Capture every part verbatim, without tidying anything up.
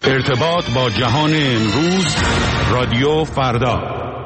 ارتباط با جهان امروز، رادیو فردا.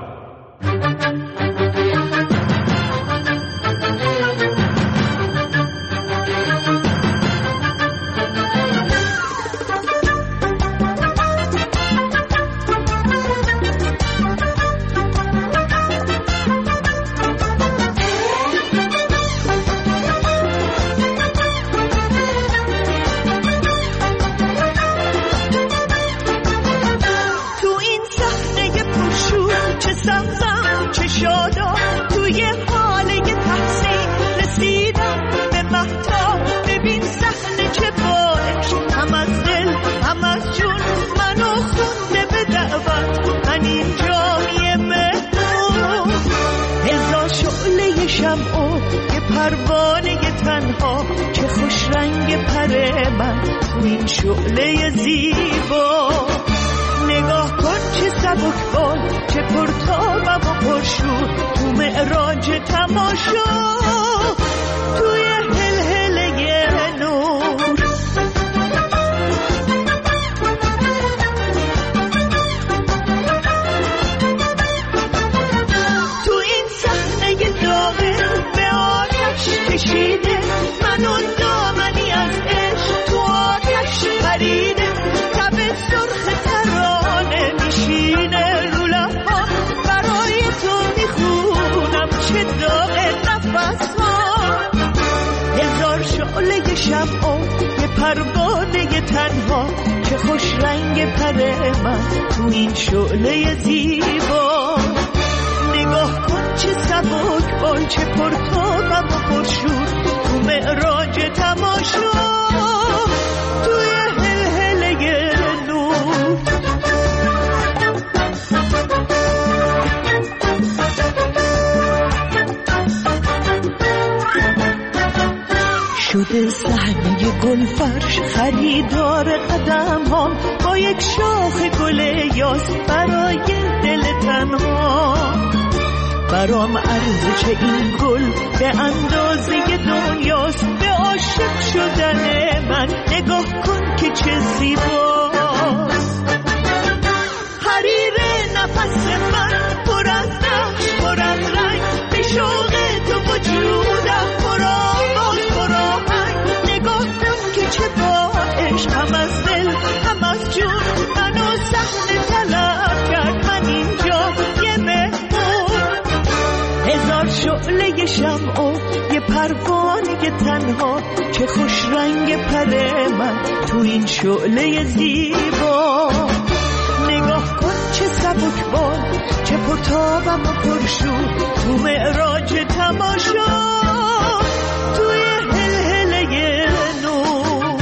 پروانه تنها که خوش رنگ پر من تو این شعله زیبا، نگاه کن چه سبک بال، چه پرتابم و پرشور تو معراج تماشا، توی هلهله نور. تو این صحنه داغ به آتش کشیده، من اون دامنی از عشق تو آتش پریده، تب سرخ ترانه میشینه رو لبام، برای تو میخونم چه داغ نفس ها. هزار شعله شمع و یه پروانه تنها که خوش رنگ پر من تو این شعله زیبا، نگاه کن چه سبک بال، چه پرتابم و پرشور تو معراج تماشا، توی هلهله نور. شده صحنه گل فرش خریدار قدم هم، با یک شاخ گل یاس برای دل تنها، برام ارزش این گل به اندازه دنیاست، به عاشق شدن من نگاه کن که چه زیباست. حریر نفس من پر از نقش پر از رنگ، به شوق تو وجودم پر آواز پر آهنگ، نگاه کن که چه با عشق هم از دل هم از جون منو صحنه طلب کرد، من اینجا یه مهمون. هزار شعله شمع و یه پروانه تنها که خوش رنگ پر من تو این شعله زیبا، نگاه کن چه سبک بال، چه پرتابم و پرشور تو معراج تماشا، توی هلهله نور.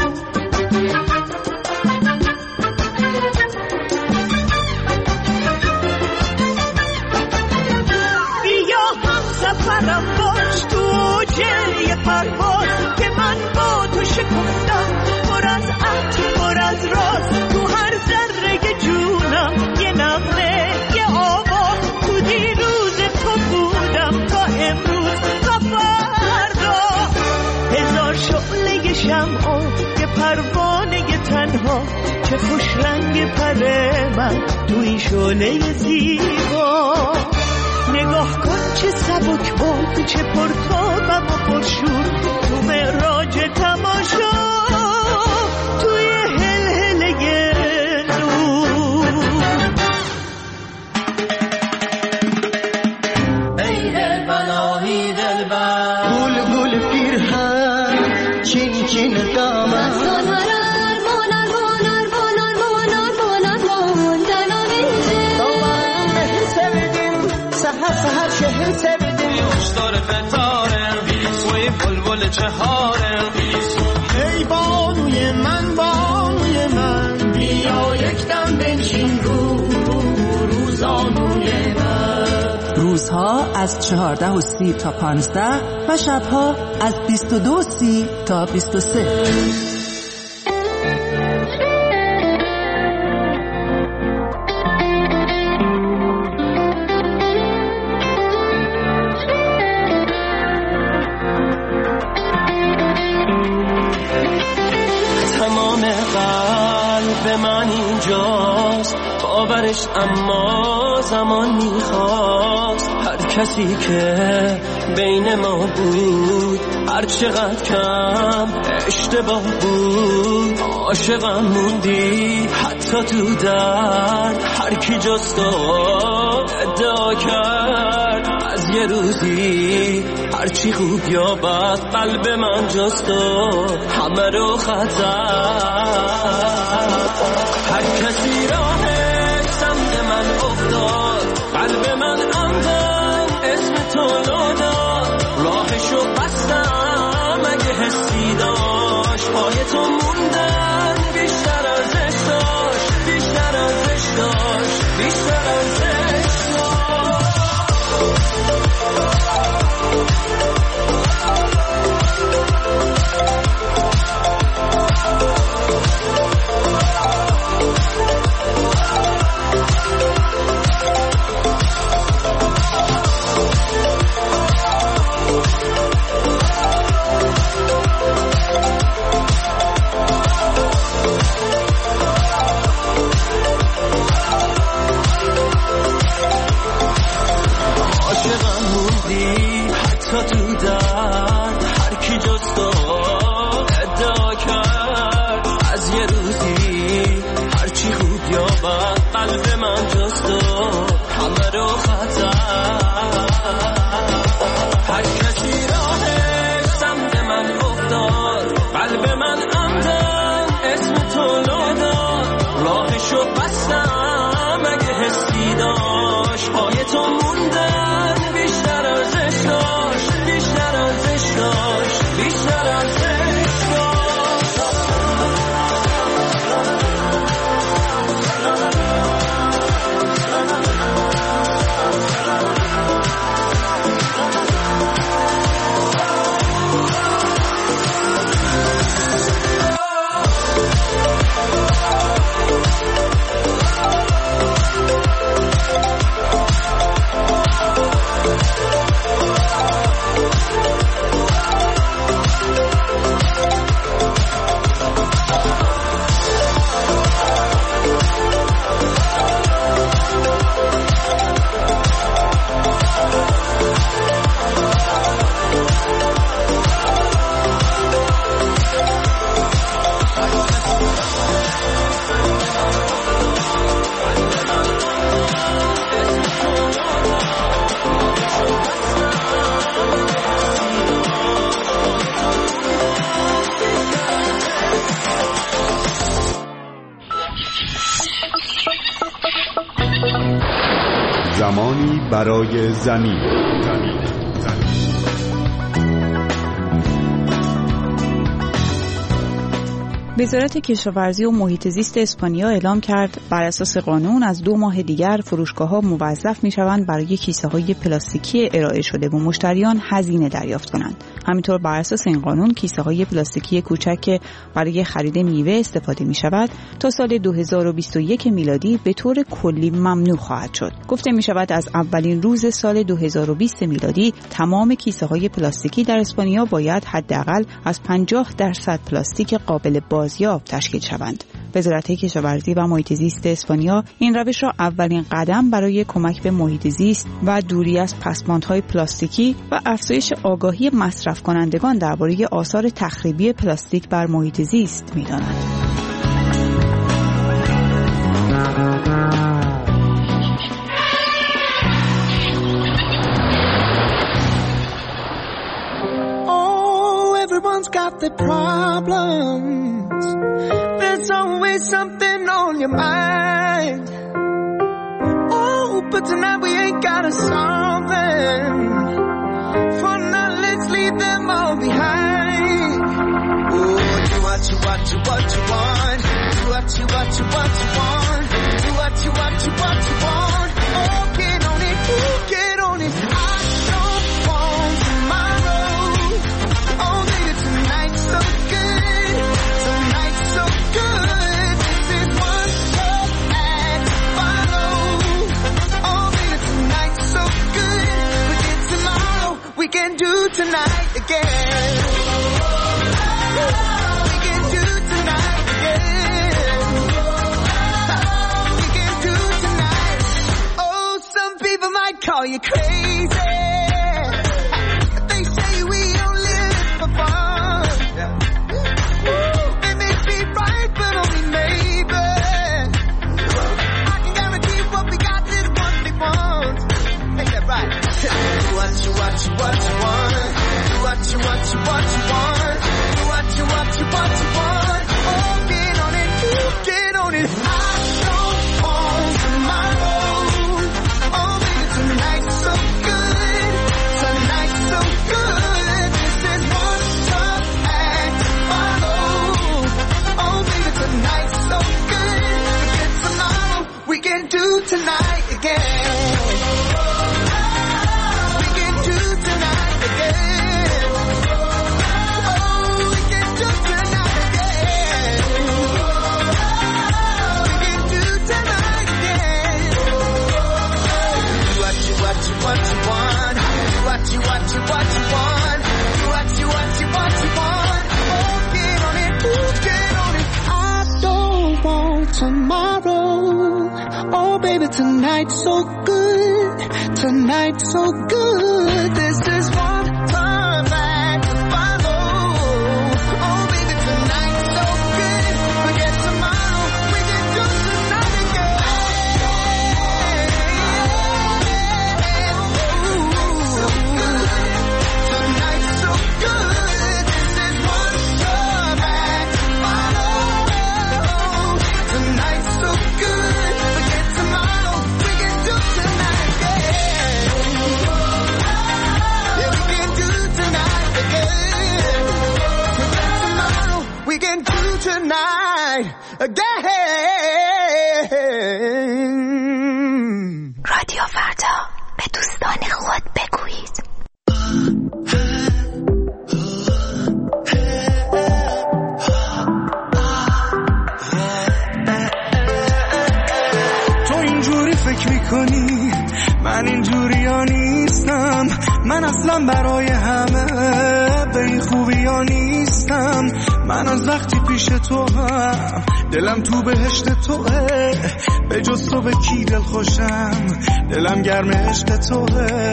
بیا هم سفرم باش تو جه پرواز، که من با تو شکفتم پر از عطر پر از راز، تو هر ذره جونم یه نغمه یه آواز، تو دیروز تو بودم تا امروز تا فردا. هزار شعله شمع و یه پروانه تنها که خوش رنگ پر من تو این شعله زیبا، نگاه کن چه سبک بال، چه پرتابم و پرشور تو معراج تماشا، توی هلهله نور. ای دلبرای دلبر، گل گل پیرهن چین چین دامن، سهر شهر سبدیم خوشدار فتارم، سوی بلبل چهارم، ای بانوی من بانوی من، بیا یک دم بنشین رو روزانوی من. روزها از چهارده و سی تا پانزده و شبها از بیست و دو سی تا بیست و سه. قلب من اینجاست باورش اما زمان میخواست. هر کسی که بین ما بود هر چقدر کم اشتباه بود عاشقم موندی حتی تو درد. هر کی جز تو ادعا کرد از یه روزی هرچی خوب یا بد قلب من جز تو همه رو خطر. هر کسی راهش سمت من افتاد قلب من عمدن اسم تو لو داد. راهشو بستم اگه حسی داشت پای تو موندن بیشتر ارزش داشت بیشتر ارزش داشت بیشتر ارزش حتی تو درد. هر کی جز تو ادعا کرد از یه روزی هرچی خوب یا بد قلب من جز تو همه رو خطر. هر کسی راهش سمت من افتاد قلب من عمدن اسم تو لو داد. راهشو بستم اگه حسی داشت پای تو موندن بیشتر ارزش داشت بیشتر ارزش داشت بیشتر ارزش زمانی برای زمین. وزارت کشاورزی و محیط زیست اسپانیا اعلام کرد بر اساس قانون از دو ماه دیگر فروشگاه‌ها موظف می‌شوند برای کیسه‌های پلاستیکی ارائه شده و مشتریان هزینه دریافت کنند. همینطور بر اساس این قانون کیسه‌های پلاستیکی کوچک که برای خرید میوه استفاده می‌شود تا سال دو هزار و بیست و یک میلادی به طور کلی ممنوع خواهد شد. گفته می‌شود از اولین روز سال دو هزار و بیست میلادی تمام کیسه‌های پلاستیکی در اسپانیا باید حداقل از پنجاه درصد پلاستیک قابل بازیافت تشکیل شوند. وزارت کشاورزی و محیط زیست اسپانیا این روش را اولین قدم برای کمک به محیط زیست و دوری از پسماندهای پلاستیکی و افزایش آگاهی مصرف کنندگان درباره آثار تخریبی پلاستیک بر محیط زیست می‌داند. Everyone's got their problems. There's always something on your mind. Oh, but tonight we ain't gotta solve them. For now, let's leave them all behind. Oh, do what you want, do what you want. Do what you want, do what you want. Do what you want, do what you want. Oh, get on it, oh, get on it. I don't want tomorrow. Oh, baby, tonight's so good. Tonight's so good. This is one step and follow. Oh, baby, tonight's so good. Forget tomorrow. We can do tonight again. We can do tonight again. you crazy. They say we only live for fun. It may be right, but only maybe. I can guarantee what we got is what we want. Make that right. Do what you, what you, what you want. Do what you, what you, what you want. Do what you, what you, what you want. Oh, get on it, get on it. I don't want tomorrow. Oh, baby, tonight's so good. Tonight's so good. This is one tough act to follow. Oh, baby, tonight's so good. Forget tomorrow. We can do tonight again. We can do tonight again. Oh, we can do tonight again. We can do tonight again. Do what you, what you, what you want. Do what you, what you, what you want. Do what you, what you, what you want. Oh, get on it, ooh, get on it. I don't want tomorrow. Oh, baby, tonight's so good. Tonight's so good. This is one time back to follow. Oh, baby, tonight's so good. Forget tomorrow. We can do tonight again. So good. Tonight's so good. This is one time back to follow. Tonight's so good. Forget tomorrow. We can do tonight again. Yeah, we can do tonight again. Forget tomorrow. We can do tonight again. رادیو فردا، به دوستان خود بگویید. تو اینجوری فکر میکنی من اینجوری ها نیستم. من اصلا برای همه به این خوبی ها نیستم. من از وقتی پیش تو هم دلم تو بهشت توه. به جز تو به کی دل خوشم دلم گرم عشق توه.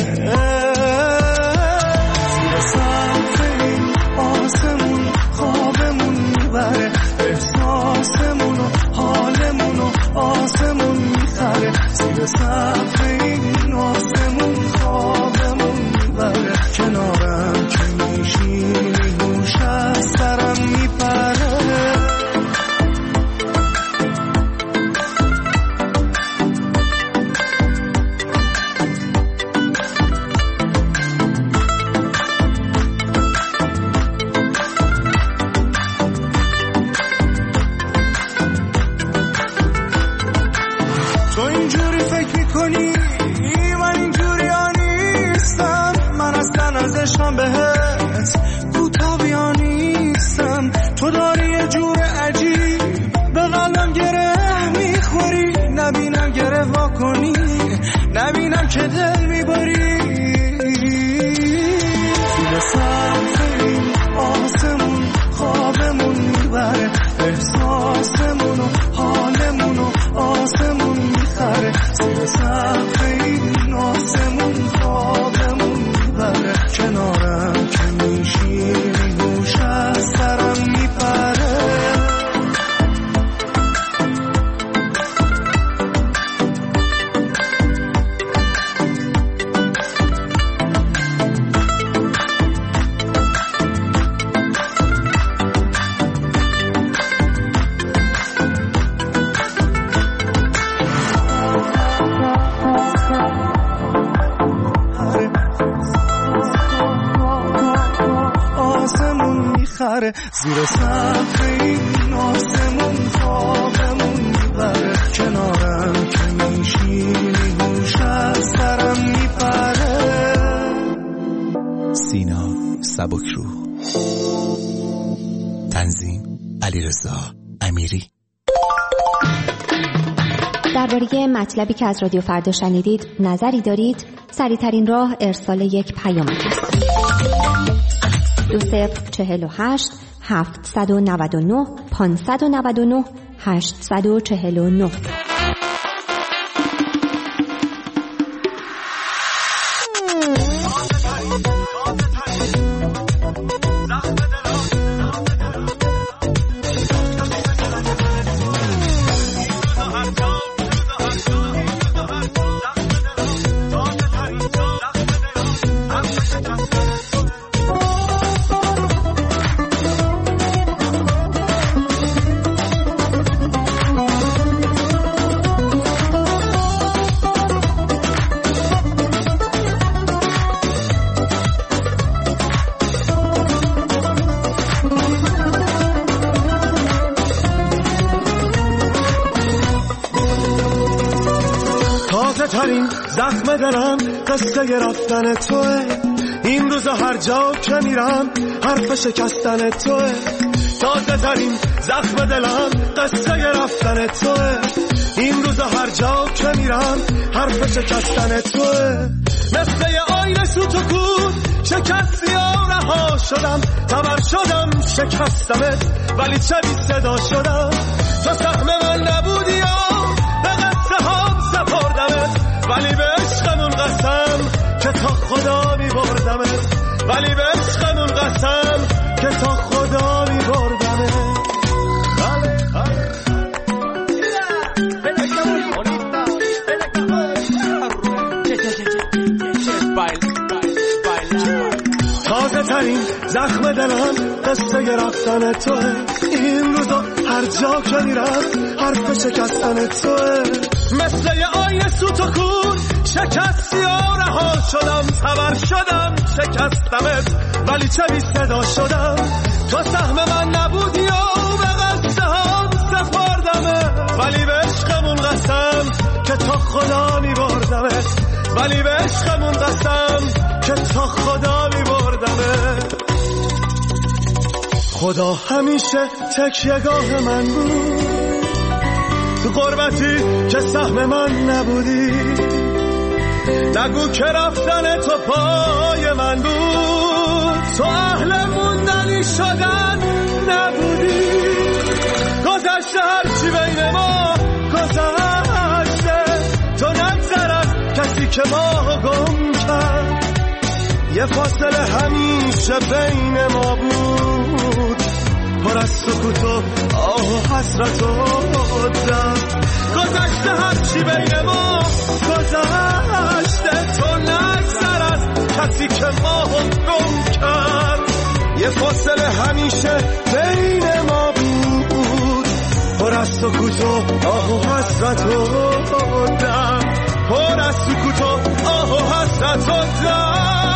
زیر سقف این آسمون خوابمون میبره. احساسمون و حالمون و آسمون میخره. زیر سقف این آسمون خوابمون میبره. کنارم که میشینی گوش از سرم میپره. تو اینجوری فکر میکنی من اینجوری ها نیستم. من اصلا از عشقم بهت کوتاه ها نیستم. تو داری یه جور عجیب به قلبم گره میخوری. نبینم گره وا کنی نبینم که دل میبری. زیر سقف این آسمون خوابمون میبره. احساسمون و حالمون و آسمون میخره. زیر سقف این آسمون خوابمون میبره. کنارم که میشینی گوش از سرم میپره. زیر سقف این آسمون خوابمون میبره. کنارم که میشینی گوش از سرم میپره. سینا سبکروح، تنظیم علیرضا امیری. درباره مطلبی که از رادیو فردا شنیدید نظری دارید؟ سریع‌ترین راه ارسال یک پیامک است. دو صفر چهل و هشت هفتصد و نود و نه پانصد و نود و نه هشتصد و چهل و نه. تازه ترین زخم دلم قصه رفتن توه. این روزا هر جا که میرم حرف شکستن توه. تازه ترین زخم دلم قصه رفتن توه. این روزا هر جا که میرم حرف شکستن توه. مثل یه آینه سوت و کود شکستی و رها شدم. تبر شدم شکستمت ولی چه بی صدا شدم. تو سهم من نبودی و به قصه هم سپردمت ولی به عشقمون قسم که تا خدا می بردمت. ولی به عشقمون قسم که تا خدا می بردمت. تازه ترین زخم دلم قصه رفتن توه. این روزا هر جا که میرم حرف شکستن توه. مثل یه آینه سوت و کود شکستی و رها شدم. تبر شدم شکستمت ولی چه بی صدا شدم. تو سهم من نبودی و به قصه هم سپردمت ولی به عشقمون قسم که تا خدا می بردمت. ولی به عشقمون قسم که تا خدا می بردمت. خدا همیشه تکیه‌گاه من بود. تو غربتی که سهم من نبودی. نگو که رفتن تو پای من بود. تو اهل موندنی شدن نبودی. گذشته هرچی بین ما گذشته. تو نگذر از کسی که ما گم کرد. یه فاصله همیشه بین ما بود. پر از سکوت و آه و حسرت و درد. گذشته هرچی بین ما گذشته. تو نگذر از کسی که ما گم کرد. یه فاصله همیشه بین ما بود. پر از سکوت و آه و حسرت و درد. پر از سکوت و آه و حسرت و درد.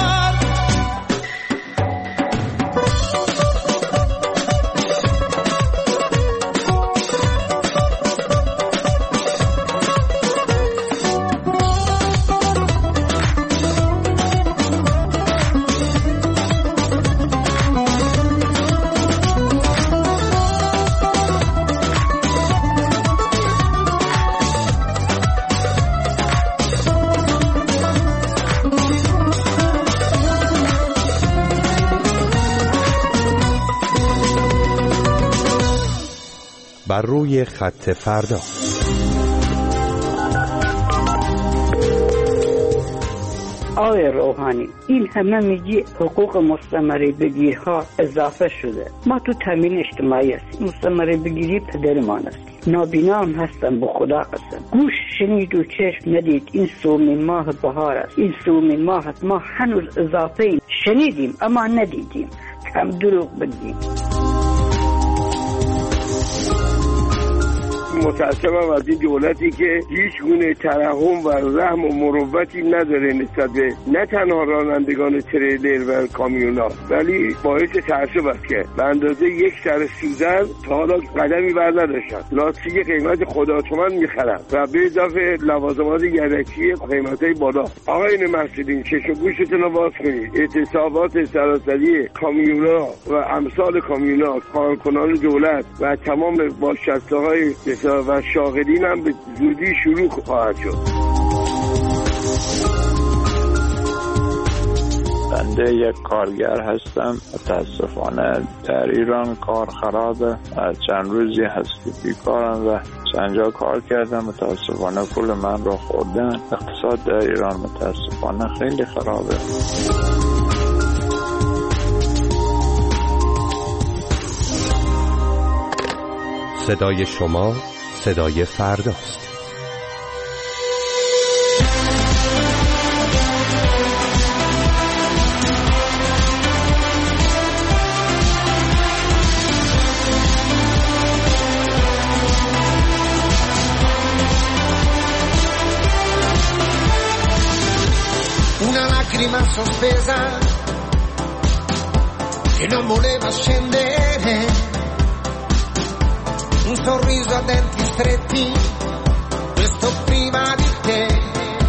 بر روی خط فردا. آقای روحانی، این همه میگی حقوق مستمره بگیرها اضافه شده. ما تو تامین اجتماعی هستیم. مستمره بگیری پدرمان است. نابینا هم هستم به خدا قسم. گوش شنید و چشم ندید. این سومین ماه بهار است. این سومین ماه است. ما هنوز اضافه این شنیدیم اما ندیدیم. کم دروغ بگیم. متاسفم از این دولتی که هیچ گونه ترحم و رحم و مروتی نداره نسبت به نه تنها رانندگان تریلر و کامیونا، ولی باعث تعصب است که به اندازه یک سر سوزن تا حالا قدمی بر نداشتن. لاستیک قیمت خدا تومن میخرن و به اضافه لوازمات یدکی قیمتای بالا. آقایون محصولین چشم گوشتون رو باز کنید. اعتصابات سراسری کامیونا و امثال کامیونا، کارکنان دولت و تمام بازنشسته‌های و شاغلین هم به زودی شروع خواهد شد. بنده یک کارگر هستم. متاسفانه در ایران کار خرابه. چند روزی هست که بیکارم و چند جا کار کردم. متاسفانه پول من را خوردن. اقتصاد در ایران متاسفانه خیلی خرابه. صدای شما صدای فرداست. Una lacrima sospesa che non voleva scendere, un sorriso a denti stretti, questo prima di te,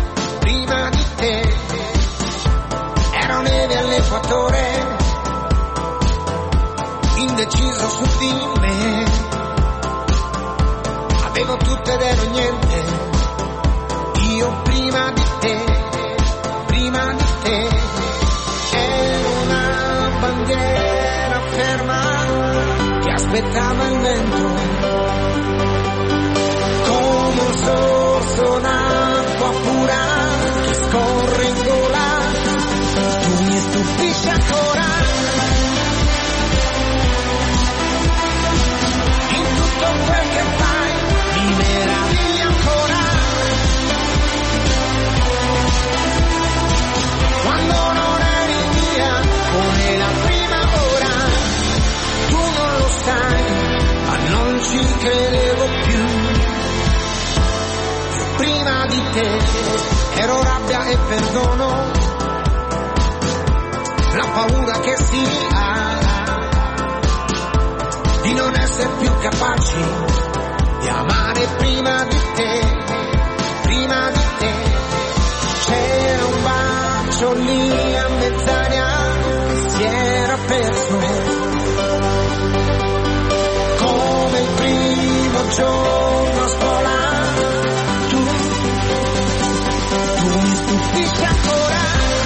avevo tutto ed ero niente, io prima di te, prima di te, ero una bandiera ferma che aspettava il vento, come un sorso d'acqua pura che scorre in gola, tu mi stupisci ancora. Quel che fai mi meraviglia ancora, quando non eri mia come la prima ora, tu non lo sai ma non ci credevo più, io prima di te ero rabbia e perdono, la paura che si ha di non essere più capaci di amare prima di te, prima di te, c'era un bacio lì a mezz'aria che si era perso, come il primo giorno a scuola, tu, tu mi stupisci ancora,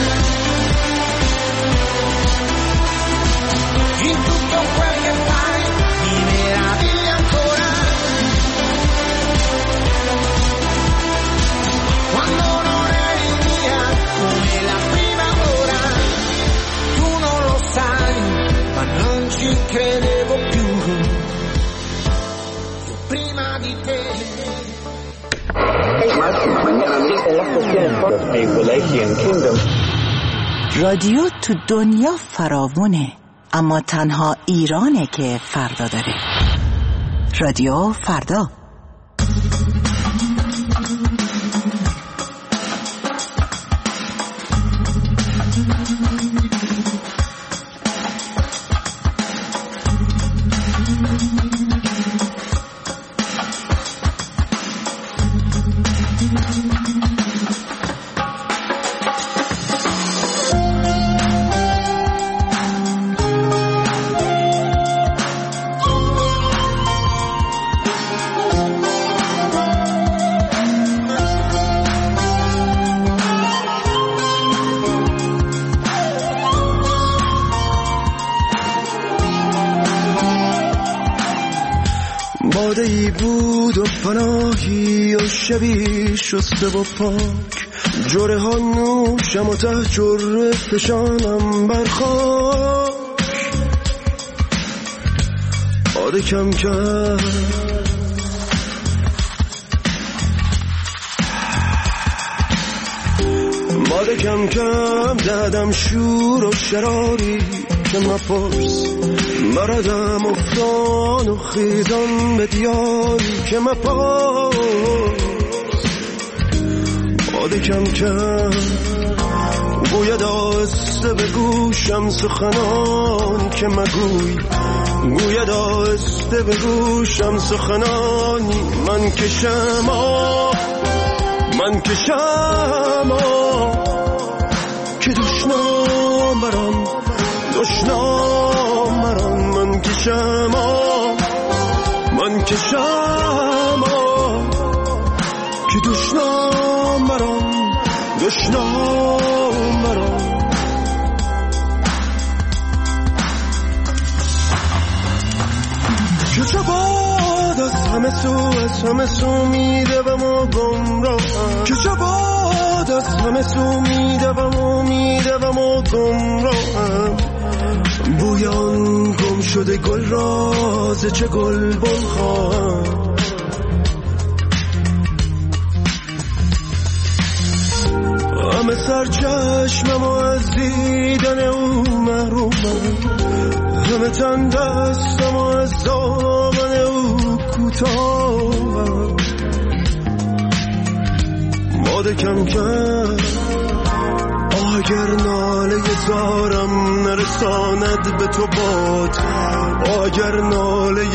in tutto quel che fai mi meraviglia ancora, quando non eri mia come la prima ora, tu non lo sai ma non ci credevo più, io prima di te. رادیو تو دنیا فراوونه، اما تنها ایرانه که فردا داره. رادیو فردا. باده‌ای بود و پناهی و شبی شسته و پاک، جره ها نوشم و ته جره فشانم بر خاک، باده کم کرد باده کم کم دادم شور و شراری که مپرس، بردم افتان و خیزان به دیاری که مپرس، باده کم کم گوید آهسته به گوشم سخنانی که مگوی، گوید آهسته به گوشم سخنانی، من که شما من که شما که دشنام برام دشنام برام، من که شما من که شما که دشنام برام دشنام برام. که چه باد از همه سو از همه سو میدوم و گمراهم، که چه باد از همه سو میدوم و میدوم و گمراهم، بویان گم شده گل راز چه گل بن خواهم، همه سر چشمم و از دیدن او محرومم، همه تن دستم و از دامن او کوتاهم، باده کم کم اگر ناله زارم نرساند به تو باد، اگر ناله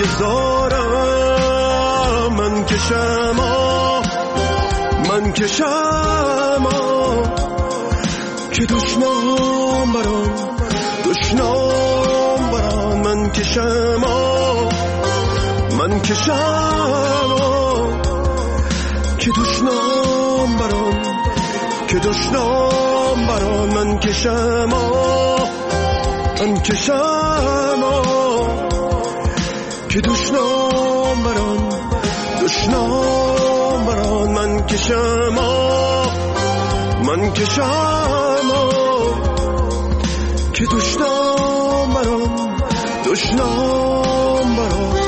زارم من کشم من کشم که دشنام برام دشنام برام، من کشم من کشم دشنام بران که دشنام بران من کشم آه من کشم آه که دشنام بران دشنام بران من کشم آه من کشم آه که دشنام بران دشنام بران